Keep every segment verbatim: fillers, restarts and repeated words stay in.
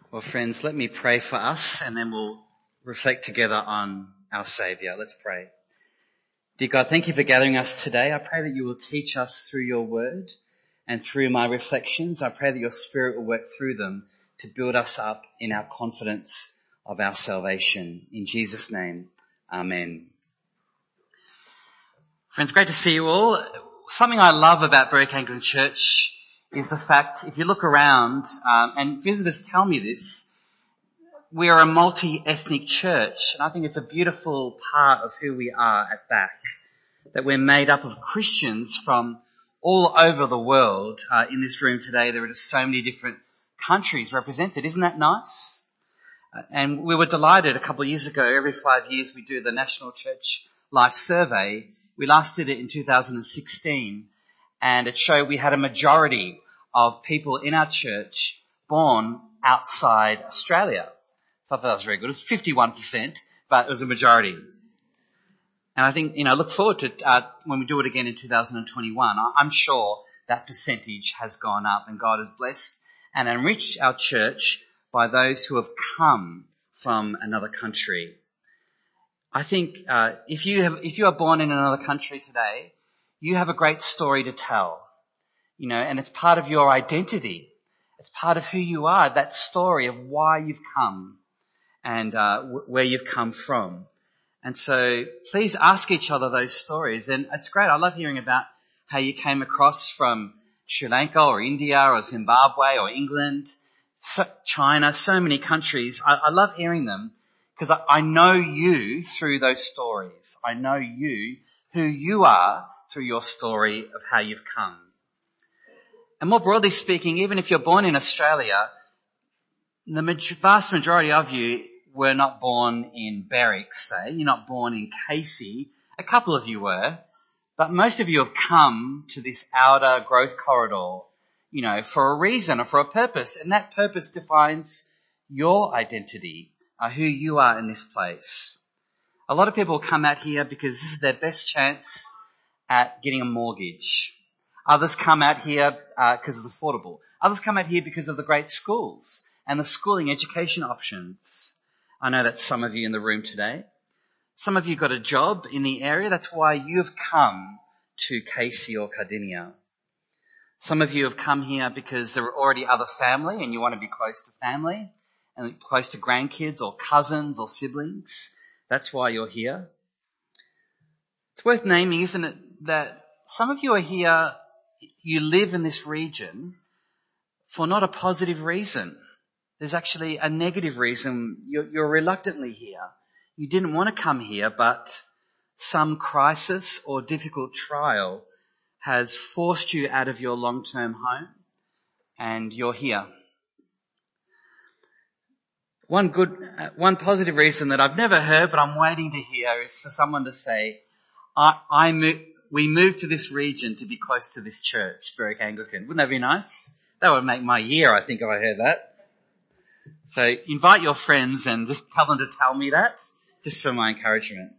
Well, friends, let me pray for us and then we'll reflect together on our Saviour. Let's pray. Dear God, thank you for gathering us today. I pray that you will teach us through your word and through my reflections. I pray that your Spirit will work through them to build us up in our confidence of our salvation. In Jesus' name, amen. Friends, great to see you all. Something I love about Berwick Anglican Church is the fact, if you look around, um, and visitors tell me this, we are a multi-ethnic church, and I think it's a beautiful part of who we are at B A C, that we're made up of Christians from all over the world. Uh, in this room today, there are just so many different countries represented. Isn't that nice? Uh, and we were delighted a couple of years ago. Every five years we do the National Church Life Survey. We last did it in two thousand sixteen, and it showed we had a majority of people in our church born outside Australia. So I thought that was very good. It was fifty-one percent, but it was a majority. And I think, you know, look forward to uh, when we do it again in two thousand twenty-one. I'm sure that percentage has gone up, and God has blessed and enriched our church by those who have come from another country. I think uh, if you have, if you are born in another country today, you have a great story to tell, you know, and it's part of your identity. It's part of who you are, that story of why you've come and uh, w- where you've come from. And so please ask each other those stories. And it's great. I love hearing about how you came across from Sri Lanka or India or Zimbabwe or England, so, China, so many countries. I, I love hearing them because I, I know you through those stories. I know you, who you are through your story of how you've come. And more broadly speaking, even if you're born in Australia, the vast majority of you were not born in Berwick, say. You're not born in Casey. A couple of you were. But most of you have come to this outer growth corridor, you know, for a reason or for a purpose. And that purpose defines your identity, uh, who you are in this place. A lot of people come out here because this is their best chance at getting a mortgage. Others come out here uh, because it's affordable. Others come out here because of the great schools and the schooling education options. I know that's some of you in the room today. Some of you got a job in the area. That's why you've come to Casey or Cardinia. Some of you have come here because there are already other family and you want to be close to family and close to grandkids or cousins or siblings. That's why you're here. It's worth naming, isn't it, that some of you are here, you live in this region for not a positive reason. There's actually a negative reason. You're, you're reluctantly here. You didn't want to come here, but some crisis or difficult trial has forced you out of your long-term home, and you're here. One good, uh, one positive reason that I've never heard, but I'm waiting to hear, is for someone to say, I, I mo- we moved to this region to be close to this church, Berwick Anglican. Wouldn't that be nice? That would make my year, I think, if I heard that. So invite your friends and just tell them to tell me that, just for my encouragement.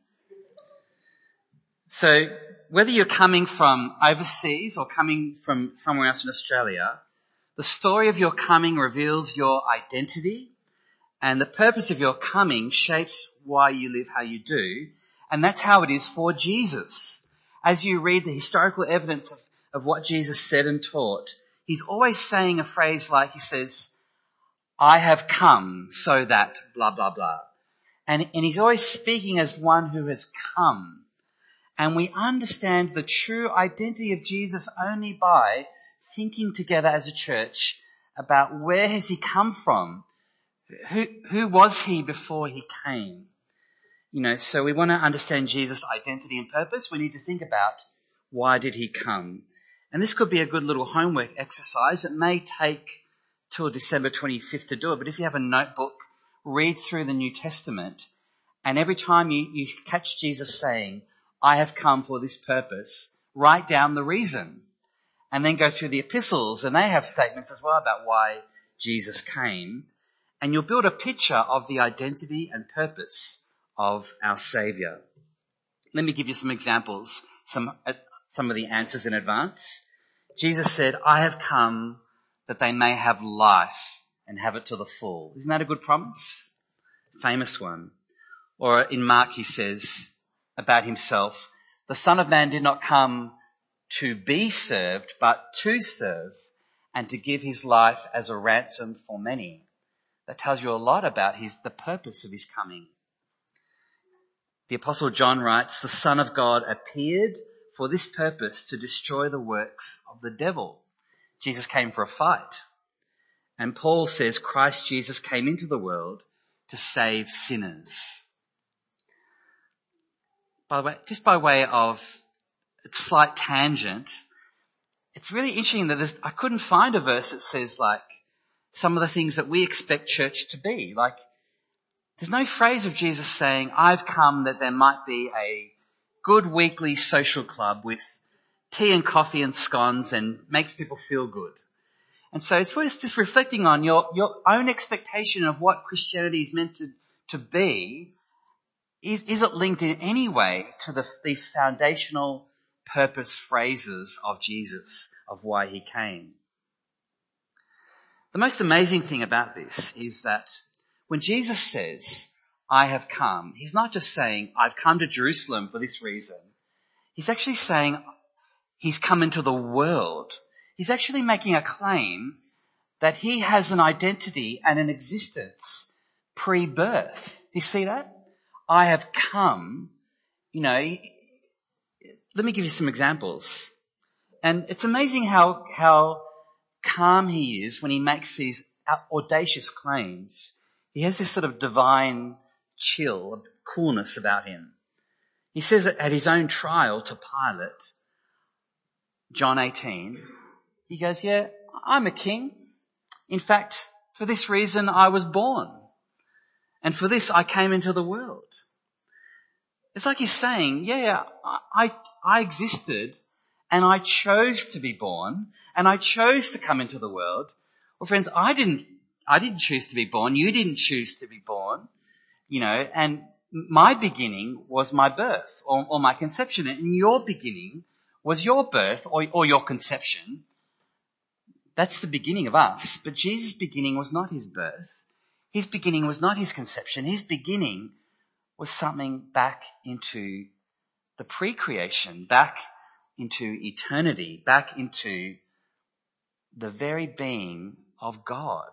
So whether you're coming from overseas or coming from somewhere else in Australia, the story of your coming reveals your identity, and the purpose of your coming shapes why you live how you do. And that's how it is for Jesus. As you read the historical evidence of, of what Jesus said and taught, he's always saying a phrase like, he says, I have come so that blah, blah, blah. And, and he's always speaking as one who has come. And we understand the true identity of Jesus only by thinking together as a church about where has he come from? Who, who was he before he came? You know, so we want to understand Jesus' identity and purpose. We need to think about why did he come? And this could be a good little homework exercise. It may take till December twenty-fifth to do it, but if you have a notebook, read through the New Testament, and every time you, you catch Jesus saying, I have come for this purpose, write down the reason, and then go through the epistles, and they have statements as well about why Jesus came, and you'll build a picture of the identity and purpose of our Saviour. Let me give you some examples, some, uh, some of the answers in advance. Jesus said, I have come that they may have life and have it to the full. Isn't that a good promise? Famous one. Or in Mark he says about himself, the Son of Man did not come to be served, but to serve and to give his life as a ransom for many. That tells you a lot about his, the purpose of his coming. The Apostle John writes, the Son of God appeared for this purpose, to destroy the works of the devil. Jesus came for a fight. And Paul says Christ Jesus came into the world to save sinners. By the way, just by way of a slight tangent, it's really interesting that there's, I couldn't find a verse that says like some of the things that we expect church to be. Like, there's no phrase of Jesus saying, I've come that there might be a good weekly social club with tea and coffee and scones and makes people feel good. And so it's just reflecting on your, your own expectation of what Christianity is meant to, to be. Is, is it linked in any way to the, these foundational purpose phrases of Jesus, of why he came? The most amazing thing about this is that when Jesus says, I have come, he's not just saying, I've come to Jerusalem for this reason. He's actually saying he's come into the world. He's actually making a claim that he has an identity and an existence pre-birth. Do you see that? I have come, you know, let me give you some examples. And it's amazing how, how calm he is when he makes these audacious claims. He has this sort of divine chill, coolness about him. He says that at his own trial to Pilate, John eighteen, he goes, yeah, I'm a king. In fact, for this reason I was born. And for this I came into the world. It's like he's saying, yeah, I, I existed and I chose to be born and I chose to come into the world. Well, friends, I didn't, I didn't choose to be born. You didn't choose to be born, you know, and my beginning was my birth or, or my conception, and your beginning was your birth or, or your conception. That's the beginning of us. But Jesus' beginning was not his birth. His beginning was not his conception. His beginning was something back into the pre-creation, back into eternity, back into the very being of God.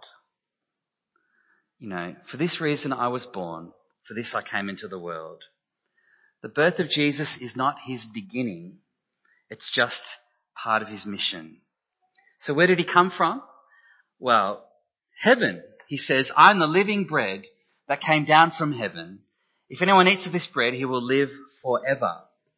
You know, for this reason I was born, for this I came into the world. The birth of Jesus is not his beginning. It's just part of his mission. So where did he come from? Well, heaven. He says, I'm the living bread that came down from heaven. If anyone eats of this bread, he will live forever.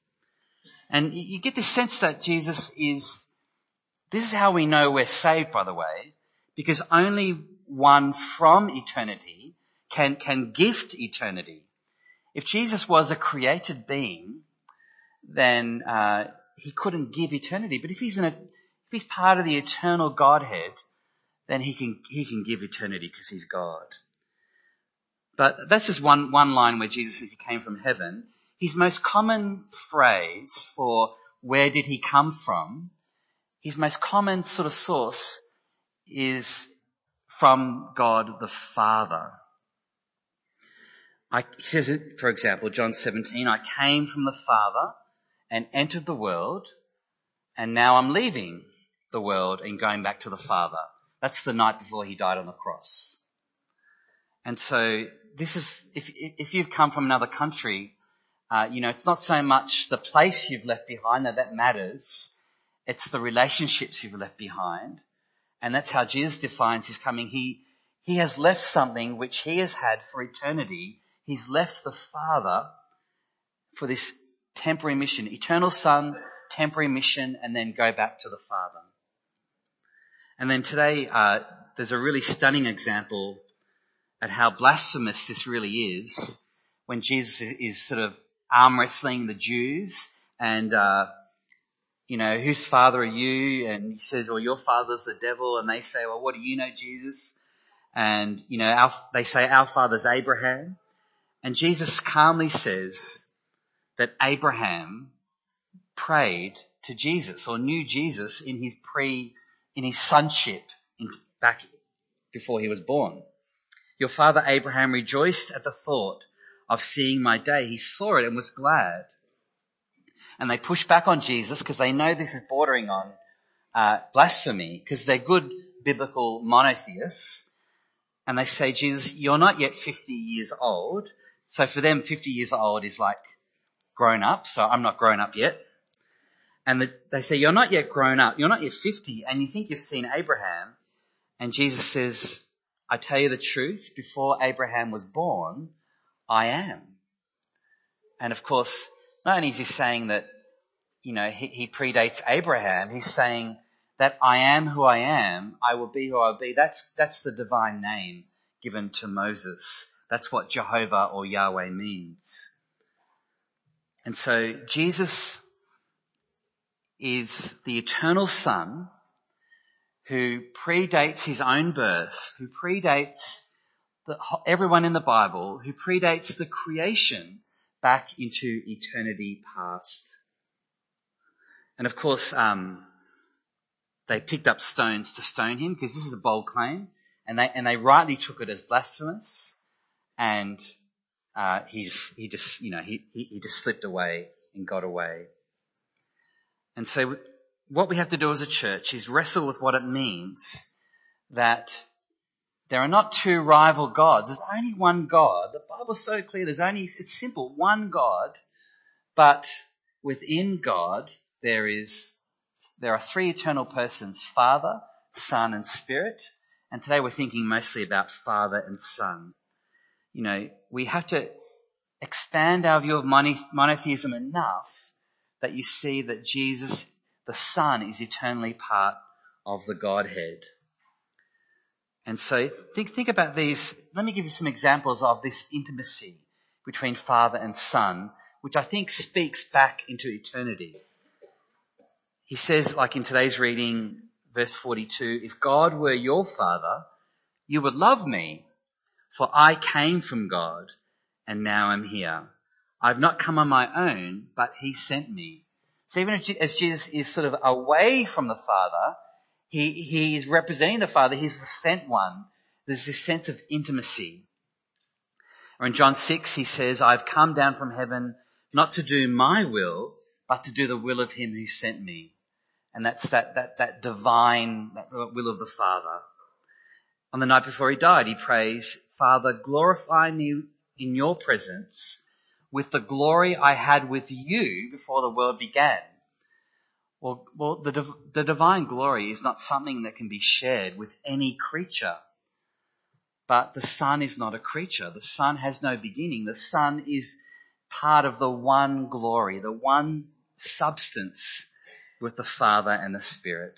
And you get this sense that Jesus is, this is how we know we're saved, by the way, because only one from eternity can, can gift eternity. If Jesus was a created being, then uh, he couldn't give eternity. But if he's in a, if he's part of the eternal Godhead, then he can he can give eternity because he's God. But that's just one, one line where Jesus says he came from heaven. His most common phrase for where did he come from, his most common sort of source is from God the Father. I, he says it, for example, John seventeen, I came from the Father and entered the world, and now I'm leaving the world and going back to the Father. That's the night before he died on the cross. And so this is, if, if you've come from another country, uh, you know, it's not so much the place you've left behind that that matters. It's the relationships you've left behind. And that's how Jesus defines his coming. He, he has left something which he has had for eternity. He's left the Father for this temporary mission, eternal Son, temporary mission, and then go back to the Father. And then today, uh, there's a really stunning example at how blasphemous this really is when Jesus is sort of arm wrestling the Jews and, uh, you know, whose father are you? And he says, well, your father's the devil. And they say, well, what do you know, Jesus? And, you know, our, they say, our father's Abraham. And Jesus calmly says that Abraham prayed to Jesus or knew Jesus in his pre, in his sonship in, back before he was born. Your father Abraham rejoiced at the thought of seeing my day. He saw it and was glad. And they push back on Jesus because they know this is bordering on uh, blasphemy, because they're good biblical monotheists. And they say, Jesus, you're not yet fifty years old. So for them, fifty years old is like grown up. So I'm not grown up yet. And the, they say, you're not yet grown up. You're not yet fifty. And you think you've seen Abraham. And Jesus says, I tell you the truth, before Abraham was born, I am. And of course, not only is he saying that, you know, he, he predates Abraham, he's saying that I am who I am, I will be who I will be. That's, that's the divine name given to Moses. That's what Jehovah or Yahweh means. And so Jesus is the eternal Son who predates his own birth, who predates the, everyone in the Bible, who predates the creation back into eternity past. And of course, um, they picked up stones to stone him because this is a bold claim, and they and they rightly took it as blasphemous. And uh, he just he just you know he he just slipped away and got away. And so what we have to do as a church is wrestle with what it means that there are not two rival gods. There's only one God. The Bible's so clear. There's only, it's simple, one God. But within God, there is, there are three eternal persons, Father, Son, and Spirit. And today we're thinking mostly about Father and Son. You know, we have to expand our view of monotheism enough that you see that Jesus, the Son, is eternally part of the Godhead. And so think, think about these. Let me give you some examples of this intimacy between Father and Son, which I think speaks back into eternity. He says, like in today's reading, verse forty-two, if God were your Father, you would love me, for I came from God and now I'm here. I've not come on my own, but he sent me. So even as Jesus is sort of away from the Father, he, he is representing the Father. He's the sent one. There's this sense of intimacy. Or in John six, he says, I've come down from heaven not to do my will, but to do the will of him who sent me. And that's that, that, that divine, that will of the Father. On the night before he died, he prays, Father, glorify me in your presence with the glory I had with you before the world began. Well, well the, div- the divine glory is not something that can be shared with any creature. But the Son is not a creature. The Son has no beginning. The Son is part of the one glory, the one substance with the Father and the Spirit.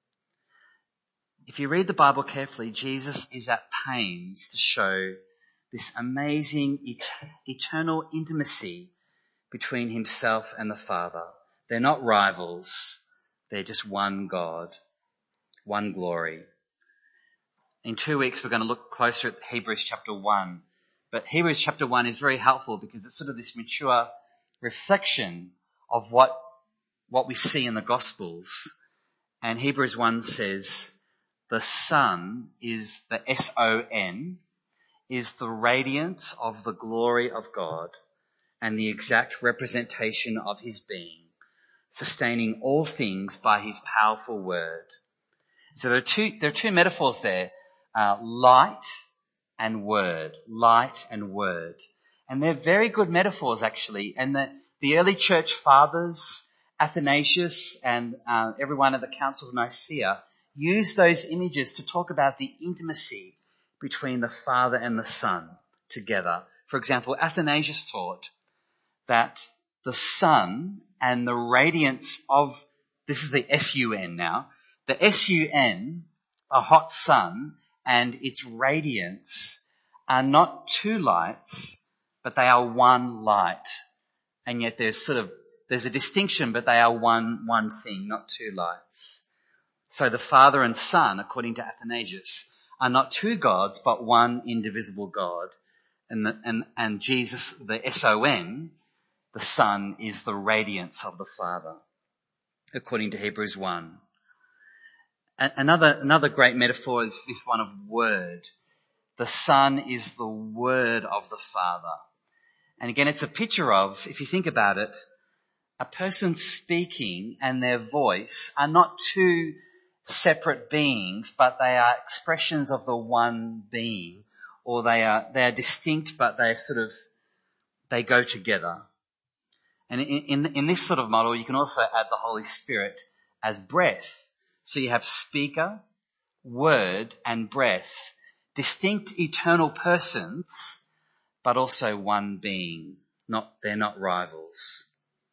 If you read the Bible carefully, Jesus is at pains to show this amazing et- eternal intimacy between himself and the Father. They're not rivals. They're just one God, one glory. In two weeks, we're going to look closer at Hebrews chapter one. But Hebrews chapter one is very helpful because it's sort of this mature reflection of what, what we see in the Gospels. And Hebrews one says, the Son is the S O N, is the radiance of the glory of God and the exact representation of his being, sustaining all things by his powerful word. So there are two, there are two metaphors there, uh, light and word, light and word. And they're very good metaphors actually. And the, the early church fathers, Athanasius and uh, everyone at the Council of Nicaea, used those images to talk about the intimacy between the Father and the Son together. For example, Athanasius taught that the Son and the radiance of, this is the S U N now, the S U N, a hot sun, and its radiance are not two lights, but they are one light. And yet there's sort of, there's a distinction, but they are one, one thing, not two lights. So the Father and Son, according to Athanasius, are not two gods, but one indivisible God. And the, and, and Jesus, the S O N, the Son, is the radiance of the Father, according to Hebrews one. Another, another great metaphor is this one of word. The Son is the word of the Father. And again, it's a picture of, if you think about it, a person speaking and their voice are not two separate beings, but they are expressions of the one being, or they are, they are distinct, but they sort of, they go together. And in, in, in this sort of model, you can also add the Holy Spirit as breath. So you have speaker, word, and breath. Distinct eternal persons, but also one being. Not, they're not rivals.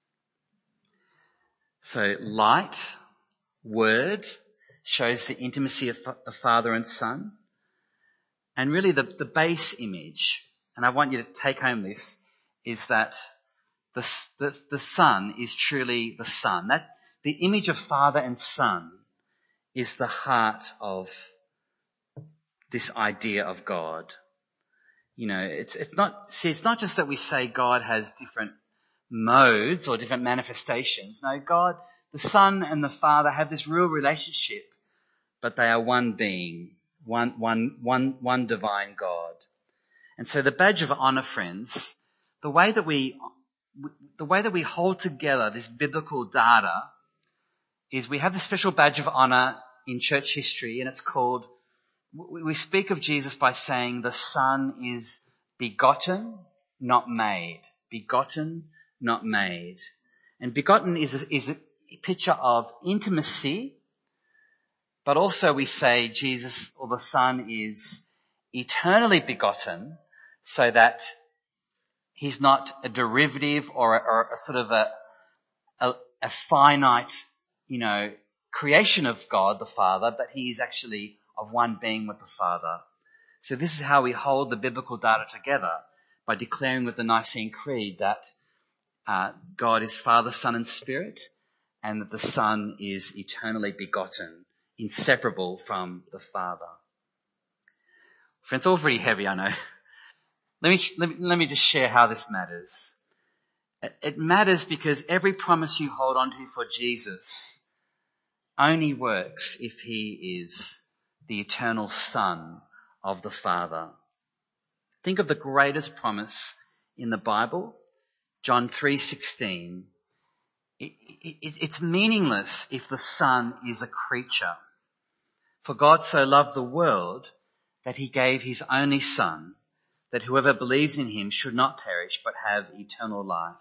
So light, word, shows the intimacy of, of Father and Son. And really the, the base image, and I want you to take home this, is that the, the, the Son is truly the Son. That the image of Father and Son is the heart of this idea of God. You know, it's, it's not, see, it's not just that we say God has different modes or different manifestations. No, God, the Son and the Father have this real relationship, but they are one being, one, one, one, one divine God. And so the badge of honor, friends, the way that we, the way that we hold together this biblical data is we have this special badge of honor in church history, and it's called, we speak of Jesus by saying the Son is begotten, not made. Begotten, not made. And begotten is a, is a picture of intimacy, but also we say Jesus or the Son is eternally begotten, so that he's not a derivative or a, or a sort of a, a, a finite, you know, creation of God the Father, but he is actually of one being with the Father. So this is how we hold the biblical data together, by declaring with the Nicene Creed that uh, God is Father, Son and Spirit, and that the Son is eternally begotten, inseparable from the Father. Friends, it's all pretty heavy, I know. Let me, let me, let me just share how this matters. It, it matters because every promise you hold on to for Jesus only works if he is the eternal Son of the Father. Think of the greatest promise in the Bible, John three sixteen. It, it, it's meaningless if the Son is a creature. For God so loved the world that he gave his only Son, that whoever believes in him should not perish but have eternal life.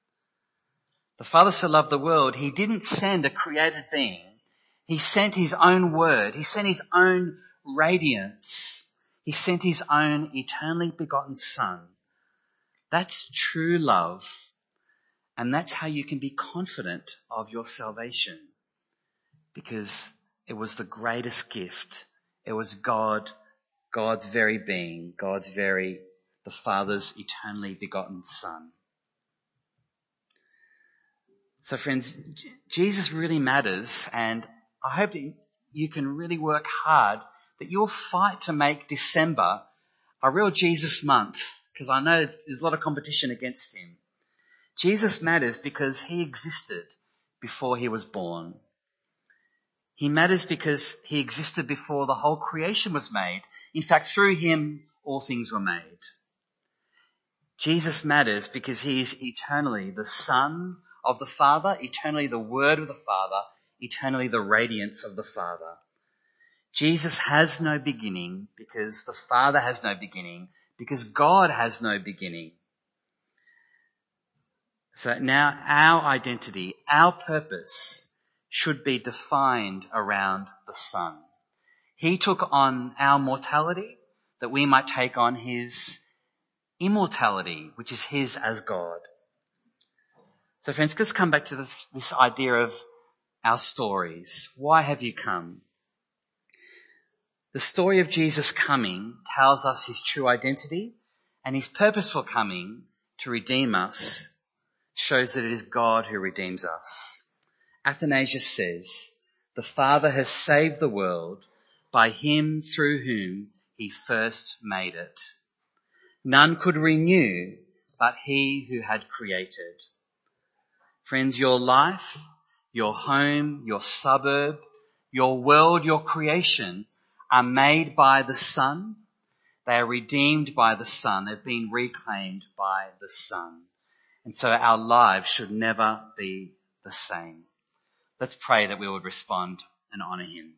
The Father so loved the world, he didn't send a created being. He sent his own word. He sent his own radiance. He sent his own eternally begotten Son. That's true love. And that's how you can be confident of your salvation. Because it was the greatest gift. It was God, God's very being, God's very, the Father's eternally begotten Son. So friends, Jesus really matters, and I hope that you can really work hard, that you'll fight to make December a real Jesus month, because I know there's a lot of competition against him. Jesus matters because he existed before he was born. He matters because he existed before the whole creation was made. In fact, through him, all things were made. Jesus matters because he is eternally the Son of the Father, eternally the Word of the Father, eternally the radiance of the Father. Jesus has no beginning because the Father has no beginning, because God has no beginning. So now our identity, our purpose should be defined around the Son. He took on our mortality that we might take on his immortality, which is his as God. So friends, let's come back to this, this idea of our stories. Why have you come? The story of Jesus coming tells us his true identity, and his purposeful coming to redeem us shows that it is God who redeems us. Athanasius says, the Father has saved the world by him through whom he first made it. None could renew but he who had created. Friends, your life, your home, your suburb, your world, your creation are made by the Son. They are redeemed by the Son. They've been reclaimed by the Son. And so our lives should never be the same. Let's pray that we would respond and honour him.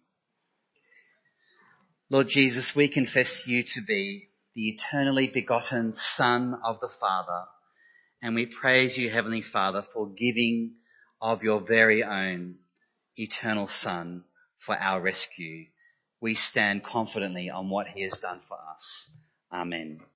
Lord Jesus, we confess you to be the eternally begotten Son of the Father, and we praise you, Heavenly Father, for giving of your very own eternal Son for our rescue. We stand confidently on what he has done for us. Amen.